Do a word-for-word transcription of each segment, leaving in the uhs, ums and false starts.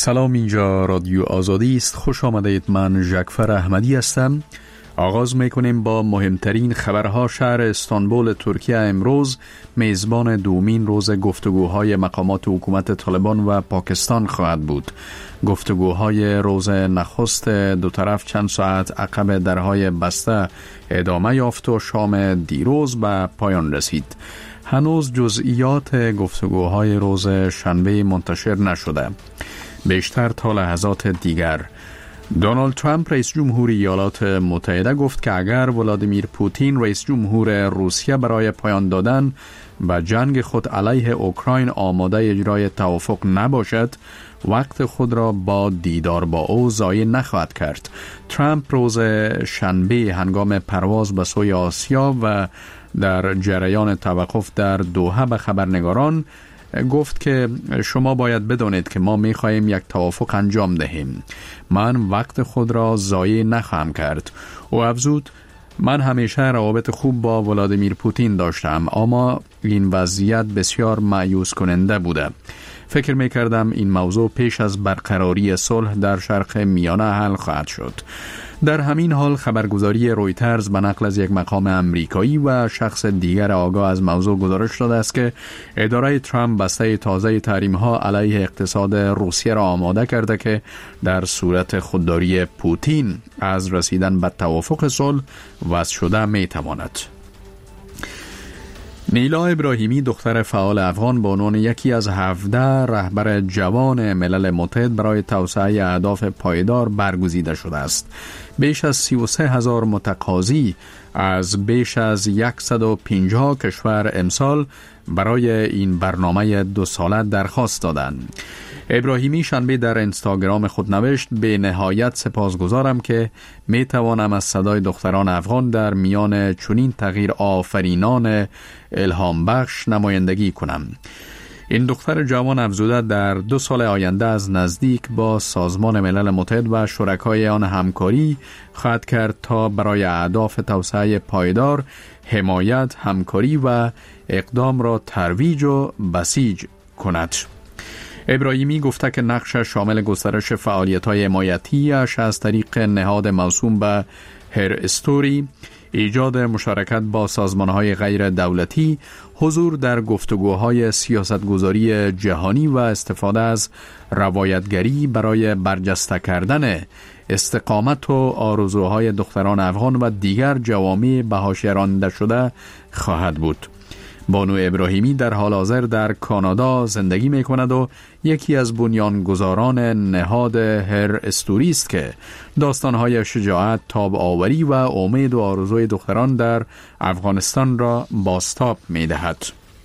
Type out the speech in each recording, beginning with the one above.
سلام، اینجا رادیو آزادی است. خوش آمدید. من ژکفر احمدی هستم. آغاز میکنیم با مهمترین خبرها. شهر استانبول ترکیه امروز میزبان دومین روز گفتگوهای مقامات حکومت طالبان و پاکستان خواهد بود. گفتگوهای روز نخست دو طرف چند ساعت عقب درهای بسته ادامه یافت و شام دیروز به پایان رسید. هنوز جزئیات گفتگوهای روز شنبه منتشر نشده. بیشتر تا لحظات دیگر دونالد ترامپ رئیس جمهور ایالات متحده گفت که اگر ولادیمیر پوتین رئیس جمهور روسیه برای پایان دادن به جنگ خود علیه اوکراین آماده اجرای توافق نباشد، وقت خود را با دیدار با او ضایع نخواهد کرد. ترامپ روز شنبه هنگام پرواز به سوی آسیا و در جریان توقف در دوحه به خبرنگاران گفت که شما باید بدانید که ما می‌خواهیم یک توافق انجام دهیم. من وقت خود را ضایع نخواهم کرد. او افزود من همیشه روابط خوب با ولادیمیر پوتین داشتم، اما این وضعیت بسیار مایوس کننده بوده. فکر می‌کردم این موضوع پیش از برقراری صلح در شرق میانه حل خواهد شد. در همین حال خبرگزاری رویترز به نقل از یک مقام امریکایی و شخص دیگر آگاه از موضوع گزارش داده است که اداره ترامپ بسته تازه تحریم‌ها علیه اقتصاد روسیه را آماده کرده که در صورت خودداری پوتین از رسیدن به توافق صلح وضع شده می‌تواند. نیلا ابراهیمی، دختر فعال افغان، به عنوان یکی از هفده رهبر جوان ملل متحد برای توسعه اهداف پایدار برگزیده شده است. بیش از سی و سه هزار متقاضی از بیش از صد و پنجاه کشور امسال برای این برنامه دو ساله درخواست دادند. ابراهیمی شنبه در اینستاگرام خود نوشت به نهایت سپاسگزارم که می توانم از صدای دختران افغان در میان چنین تغییر آفرینان الهام بخش نمایندگی کنم. این دختر جوان افزوده در دو سال آینده از نزدیک با سازمان ملل متحد و شرکای آن همکاری خواهد کرد تا برای اهداف توسعه پایدار حمایت، همکاری و اقدام را ترویج و بسیج کند. ابراهیمی گفته که نقشش شامل گسترش فعالیت‌های حمایتی‌اش از طریق نهاد موسوم به هر استوری، ایجاد مشارکت با سازمان‌های غیر دولتی، حضور در گفتگوهای سیاستگذاری جهانی و استفاده از روایتگری برای برجسته کردن استقامت و آرزوهای دختران افغان و دیگر جوامع به حاشیه رانده شده خواهد بود. بانو ابراهیمی در حال حاضر در کانادا زندگی می کند و یکی از بنیانگذاران نهاد هر استوری است که داستانهای شجاعت، تاب آوری و امید و آرزوی دختران در افغانستان را بازتاب می دهد.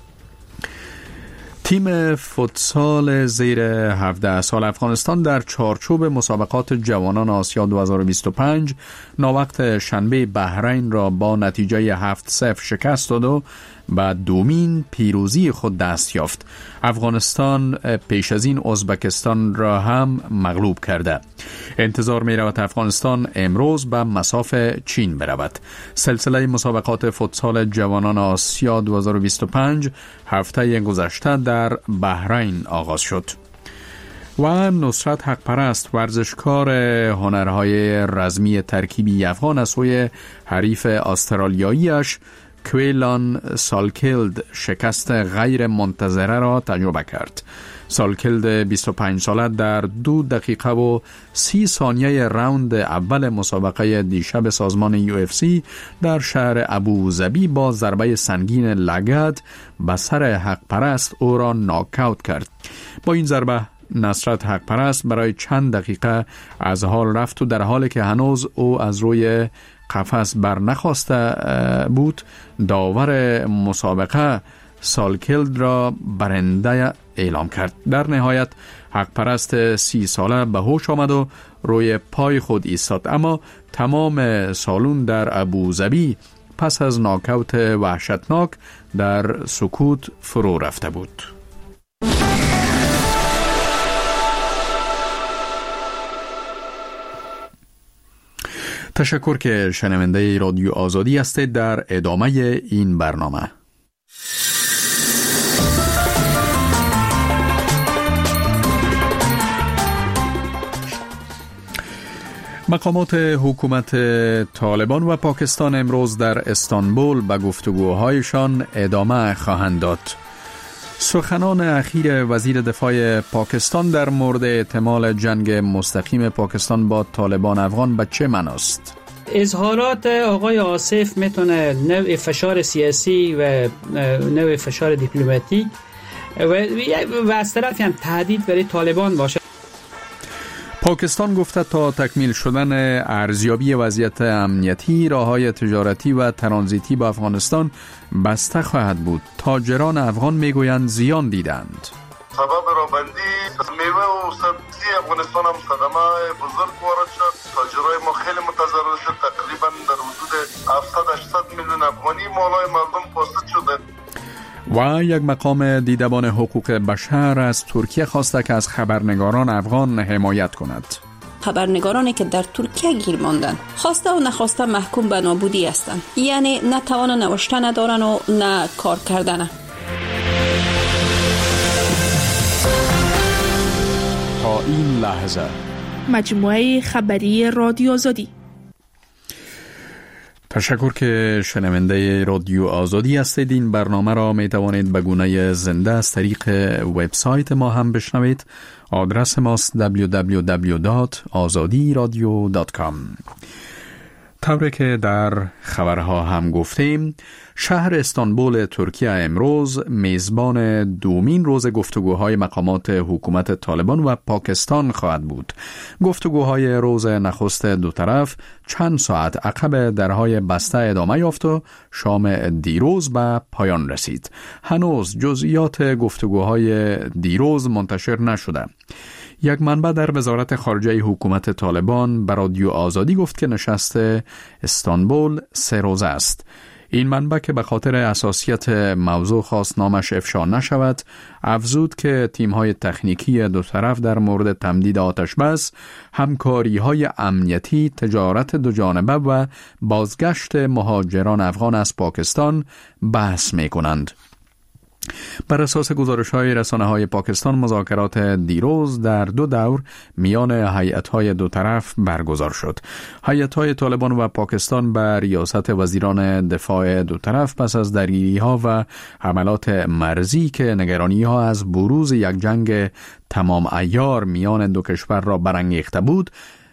تیم فوتسال زیر هفده سال افغانستان در چارچوب مسابقات جوانان آسیا دو هزار و بیست و پنج ناوقت شنبه بحرین را با نتیجه هفت صفر شکست داد و با دومین پیروزی خود دست یافت. افغانستان پیش از این ازبکستان را هم مغلوب کرده. انتظار می رود افغانستان امروز به مصاف چین برود. سلسله مسابقات فوتسال جوانان آسیا دو هزار و بیست و پنج هفته گذشته در بحرین آغاز شد. و نصرت حق پرست، ورزشکار هنرهای رزمی ترکیبی افغان، از سوی حریف استرالیاییش کویلان سالکلد شکست غیر منتظره را تجربه کرد. سالکلد بیست و پنج ساله در دو دقیقه و سی ثانیه راوند اول مسابقه دیشب سازمان یو اف سی در شهر ابوظبی با ضربه سنگین لگد به سر حق پرست او را ناکاوت کرد. با این ضربه نصرت حق پرست برای چند دقیقه از حال رفت و در حالی که هنوز او از روی قفس بر نخواسته بود، داور مسابقه سالکلد را برنده اعلام کرد. در نهایت حق پرست سی ساله به هوش آمد و روی پای خود ایستاد، اما تمام سالون در ابوظبی پس از ناکاوت وحشتناک در سکوت فرو رفته بود. تشکر که شنونده رادیو آزادی هستید. در ادامه این برنامه مقامات حکومت طالبان و پاکستان امروز در استانبول به گفتگوهایشان ادامه خواهند داد. سخنان اخیر وزیر دفاع پاکستان در مورد احتمال جنگ مستقیم پاکستان با طالبان افغان به چه معناست؟ اظهارات آقای آصف میتونه نوع فشار سیاسی و نوع فشار دیپلماتیک و از طرفی هم تهدید برای طالبان باشه. پاکستان گفته تا تکمیل شدن ارزیابی وضعیت امنیتی راههای تجارتی و ترانزیتی با افغانستان بسته خواهد بود. تاجران افغان میگویند زیان دیدند. سبب رابندی میوه و سبزی افغانستان هم صدمه بزرگ وارد شد. تاجرای ما خیلی متضرر شد. تقریبا در حدود هفتصد هشتصد میلیون افغانی مالای مردم فاسد شده. و یک مقام دیدبان حقوق بشر از ترکیه خواسته که از خبرنگاران افغان حمایت کند. خبرنگارانی که در ترکیه گیر ماندن خواسته و نخواسته محکوم به نابودی هستند، یعنی نه توان نوشتن دارن و نه کار کردن. تا این لحظه مجموعه خبری رادیو آزادی. تشکر که شنونده رادیو آزادی هستید. این برنامه را می توانید به گونه زنده از طریق وبسایت ما هم بشنوید. آدرس ماست دبلیو دبلیو دبلیو دات آزادی رادیو دات کام. طوری که در خبرها هم گفتیم، شهر استانبول ترکیه امروز میزبان دومین روز گفتگوهای مقامات حکومت طالبان و پاکستان خواهد بود. گفتگوهای روز نخست دو طرف چند ساعت عقب درهای بسته ادامه یافت و شام دیروز به پایان رسید. هنوز جزئیات گفتگوهای دیروز منتشر نشده. یک منبع در وزارت خارجه حکومت طالبان به رادیو آزادی گفت که نشست استانبول سه روزه است. این منبع که به خاطر حساسیت موضوع خواست نامش افشا نشود، افزود که تیم‌های تکنیکی دو طرف در مورد تمدید آتشبس، همکاری‌های امنیتی، تجارت دو جانبه و بازگشت مهاجران افغان از پاکستان بحث می‌کنند. بر اساس گزارش‌های رسانه‌های پاکستان، مذاکرات دیروز در دو دور میان هیئت‌های دو طرف برگزار شد. هیئت‌های طالبان و پاکستان به ریاست وزیران دفاع دو طرف پس از درگیری‌ها و حملات مرزی که نگرانی‌ها از بروز یک جنگ تمام عیار میان دو کشور را برانگیخته بود،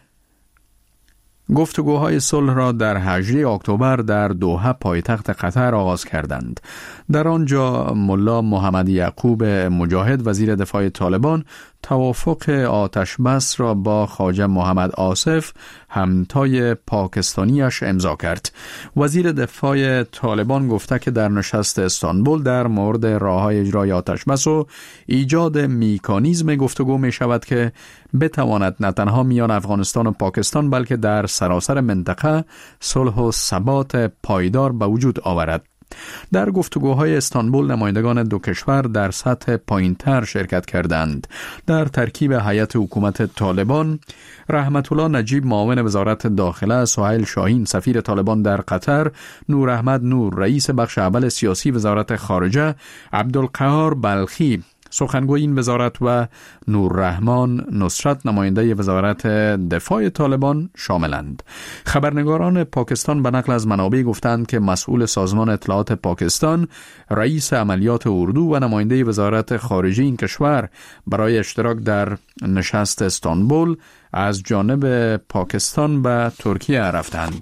گفتگوهای صلح را در هجده اکتبر در دوحه پایتخت قطر آغاز کردند. در آنجا ملا محمد یعقوب مجاهد وزیر دفاع طالبان توافق آتشبس را با خواجه محمد آصف همتای پاکستانیش امضا کرد. وزیر دفاع طالبان گفته که در نشست استانبول در مورد راه‌های اجرای آتشبس و ایجاد مکانیزم گفتگو می شود که بتواند نه تنها میان افغانستان و پاکستان بلکه در سراسر منطقه صلح و ثبات پایدار به وجود آورد. در گفتگوهای استانبول نمایندگان دو کشور در سطح پایین‌تر شرکت کردند. در ترکیب هیئت حکومت طالبان، رحمت الله نجیب معاون وزارت داخله، سهیل شاهین سفیر طالبان در قطر، نور احمد نور رئیس بخش اول سیاسی وزارت خارجه، عبدالقهار بلخی سخنگوی این وزارت و نوررحمان نصرت نماینده وزارت دفاع طالبان شاملند. خبرنگاران پاکستان به نقل از منابع گفتند که مسئول سازمان اطلاعات پاکستان، رئیس عملیات اردو و نماینده وزارت خارجه این کشور برای اشتراک در نشست استانبول از جانب پاکستان به ترکیه رفتند.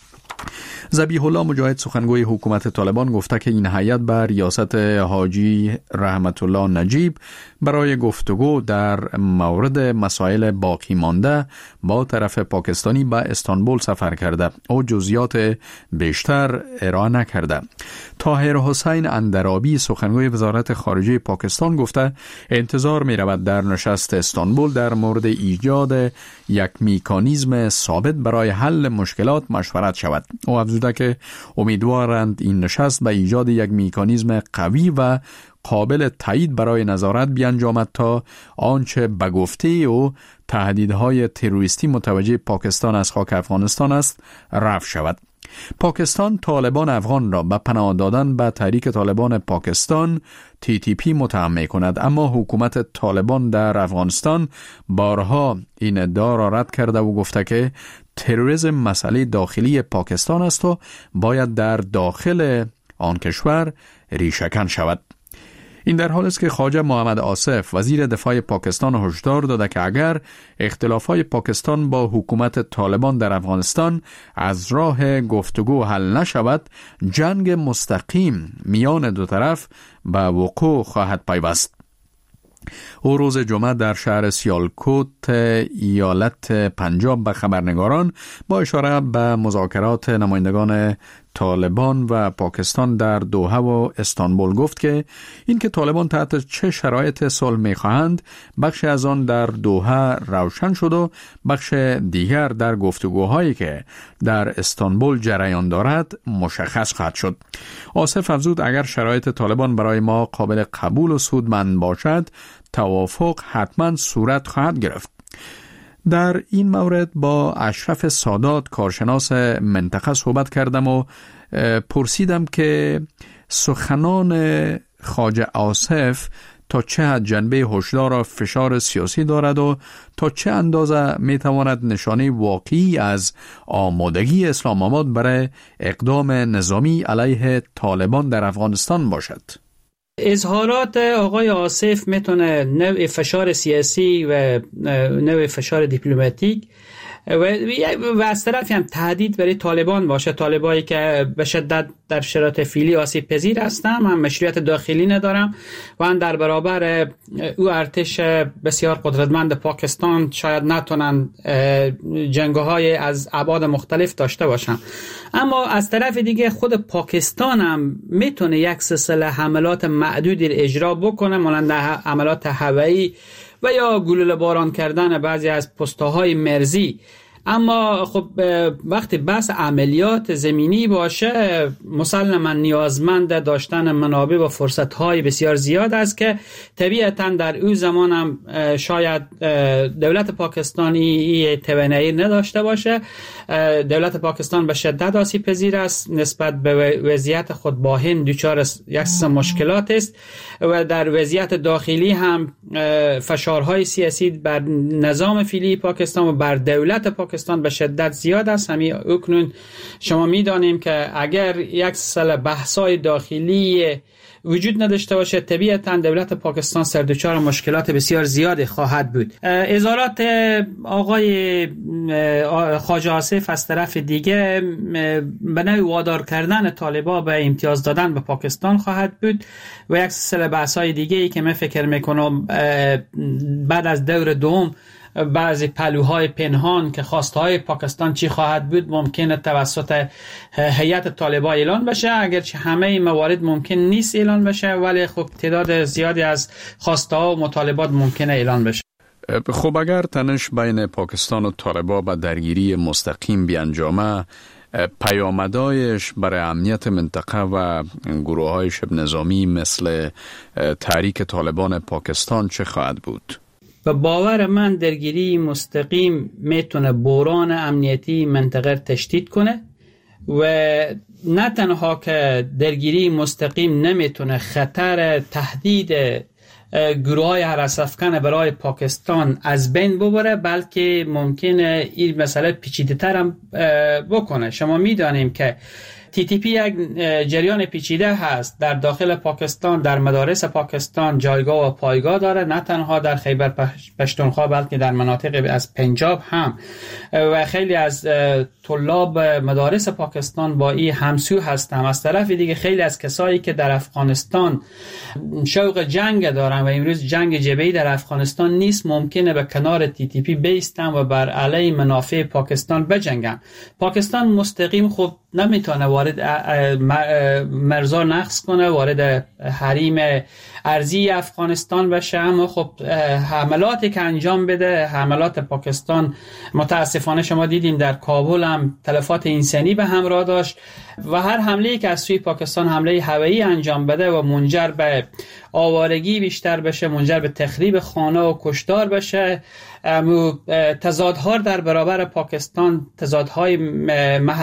ذبیح الله مجاهد سخنگوی حکومت طالبان گفته که این هیئت بر ریاست حاجی رحمت الله نجیب برای گفتگو در مورد مسائل باقی مانده با طرف پاکستانی به استانبول سفر کرده او جزئیات بیشتر ارائه نکرده. طاهر حسین اندرابی سخنگوی وزارت خارجه پاکستان گفته انتظار می رود در نشست استانبول در مورد ایجاد یک مکانیزم ثابت برای حل مشکلات مشورت شود. او افزوده که امیدوارند این نشست به ایجاد یک مکانیزم قوی و قابل تایید برای نظارت بیانجامد تا آنچه به گفته او تهدیدهای تروریستی متوجه پاکستان از خاک افغانستان است رفع شود. پاکستان طالبان افغان را به پناه دادن به تحریک طالبان پاکستان تی تی پی متهم می کند، اما حکومت طالبان در افغانستان بارها این ادعا را رد کرده و گفته که تروریسم مسئله داخلی پاکستان است و باید در داخل آن کشور ریشه‌کن شود. این در حال است که خواجه محمد آصف وزیر دفاع پاکستان هشدار داده که اگر اختلافات پاکستان با حکومت طالبان در افغانستان از راه گفتگو حل نشود، جنگ مستقیم میان دو طرف به وقوع خواهد پیوست. او روز جمعه در شهر سیالکوت ایالت پنجاب به خبرنگاران با اشاره به مذاکرات نمایندگان طالبان و پاکستان در دوحه و استانبول گفت که اینکه طالبان تحت چه شرایط صلح می‌خواهند بخش از آن در دوحه روشن شد و بخش دیگر در گفتگوهایی که در استانبول جریان دارد مشخص خواهد شد. آصف افزود اگر شرایط طالبان برای ما قابل قبول و سودمند باشد توافق حتما صورت خواهد گرفت. در این مورد با اشرف سادات کارشناس منطقه صحبت کردم و پرسیدم که سخنان خواجه آصف تا چه حد جنبه هشدار و فشار سیاسی دارد و تا چه اندازه میتواند نشانه واقعی از آمادگی اسلام آباد برای اقدام نظامی علیه طالبان در افغانستان باشد. اظهارات آقای آصف میتونه نوع فشار سیاسی و نوع فشار دیپلماتیک و از طرفی هم تهدید برای طالبان باشه، طالبایی که به شدت در شرایط فعلی آسیب پذیر هستن، هم مشروعیت داخلی ندارم و هم در برابر او ارتش بسیار قدرتمند پاکستان شاید نتونن جنگ‌های از ابعاد مختلف داشته باشن. اما از طرف دیگه خود پاکستان هم میتونه یک سلسله حملات معدودی اجرا بکنه، مانند حملات هوایی و یا گلوله باران کردن بعضی از پست‌های مرزی. اما خب وقتی بحث عملیات زمینی باشه مسلماً نیازمند داشتن منابع و فرصت‌های بسیار زیاد است که طبیعتاً در اون زمان هم شاید دولت پاکستانی توانایی نداشته باشه. دولت پاکستان به شدت آسیب پذیر است، نسبت به وضعیت خود با هند دچار یک سری مشکلات است و در وضعیت داخلی هم فشارهای سیاسی بر نظام فعلی پاکستان و بر دولت پاکستان به شدت زیاد است. همین اکنون شما می‌دانیم که اگر یک سلسله بحث‌های داخلی وجود نداشته باشه طبیعتاً دولت پاکستان سردچار مشکلات بسیار زیاد خواهد بود. اظهارات آقای خواجه آصف از طرف دیگه به نوعی وادار کردن طالبان به امتیاز دادن به پاکستان خواهد بود و یک سلسله بحث‌های دیگه‌ای که من فکر می‌کنم بعد از دور دوم بعضی پلوهای پنهان که خواستهای پاکستان چی خواهد بود ممکنه توسط هیئت طالبان اعلان بشه، اگرچه همه موارد ممکن نیست اعلان بشه ولی خب تعداد زیادی از خواستها و مطالبات ممکنه اعلان بشه. خب اگر تنش بین پاکستان و طالبان به درگیری مستقیم بیانجامه، پیامدهایش برای امنیت منطقه و گروه های شبه نظامی مثل تحریک طالبان پاکستان چه خواهد بود؟ به باور من درگیری مستقیم میتونه بحران امنیتی منطقه تشدید کنه و نه تنها که درگیری مستقیم نمیتونه خطر تهدید گروه‌های هرس افکن برای پاکستان از بین ببره بلکه ممکنه این مسئله پیچیده‌تر هم بکنه. شما میدانیم که تی تی پی یک جریان پیچیده هست در داخل پاکستان، در مدارس پاکستان جایگاه و پایگاه داره، نه تنها در خیبر پشتونخوا بلکه در مناطق از پنجاب هم و خیلی از طلاب مدارس پاکستان با این همسو هستن. از طرف دیگه خیلی از کسایی که در افغانستان شوق جنگ دارن و امروز جنگ جبهه‌ای در افغانستان نیست ممکنه به کنار تی تی پی بیستن و بر علیه منافع پاکستان بجنگن. پاکستان مستقیم خب نمیتونه وارد مرزا نقض کنه، وارد حریم ارضی افغانستان بشه، اما خب حملاتی که انجام بده، حملات پاکستان متاسفانه شما دیدیم در کابل هم تلفات انسانی به همراه داشت و هر حمله‌ای که از سوی پاکستان حمله هوایی انجام بده و منجر به آوارگی بیشتر بشه، منجر به تخریب خانه و کشتار بشه، تضادها در برابر پاکستان، تضادهای